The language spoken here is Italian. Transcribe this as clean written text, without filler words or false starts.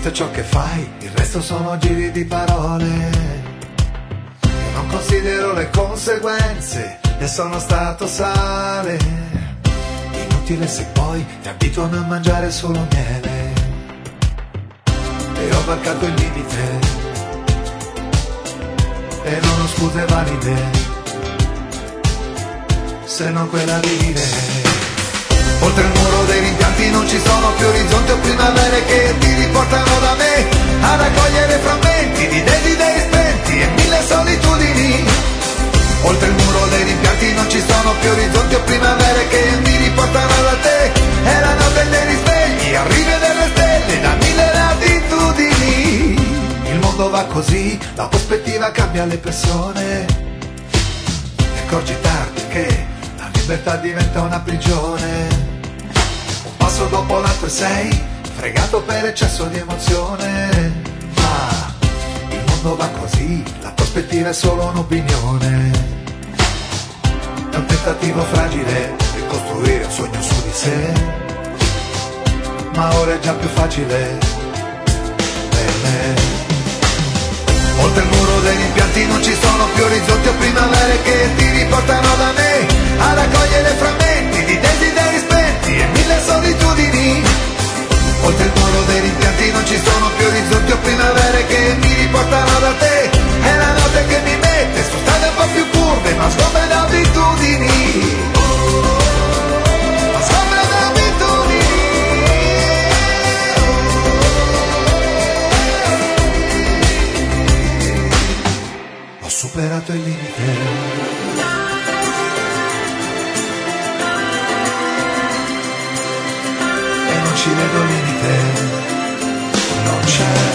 vita è ciò che fai, il resto sono giri di parole. Io non considero le conseguenze e sono stato sale. Inutile se poi ti abituano a mangiare solo miele. E ho varcato il limite e non ho scuse valide, se non quella di vivere. Oltre il muro dei rimpianti non ci sono più orizzonti o primavere che ti riportano da me a raccogliere frammenti di desideri spenti e mille solitudini. Oltre il muro dei rimpianti non ci sono più orizzonti o primavere che mi riportano da te. È la notte dei risvegli, arrive delle stelle da mille latitudini. Il mondo va così, la prospettiva cambia le persone. Ti accorgi tardi che la libertà diventa una prigione. Un passo dopo l'altro e sei fregato per eccesso di emozione. Ma il mondo va così, la prospettiva è solo un'opinione. È un tentativo fragile di costruire un sogno su di sé, ma ora è già più facile per me. Oltre il muro dei rimpianti non ci sono più orizzonti o primavere che ti riportano da me a raccogliere frammenti di desideri spenti e mille solitudini. Oltre il muro dei rimpianti non ci sono più orizzonti o primavere che mi riportano da te. È la notte che mi mette su strade un po' più curve ma sgombra da abitudini. Ma sgombra da abitudini. Ho superato il limite. Ci vedo limite, non c'è.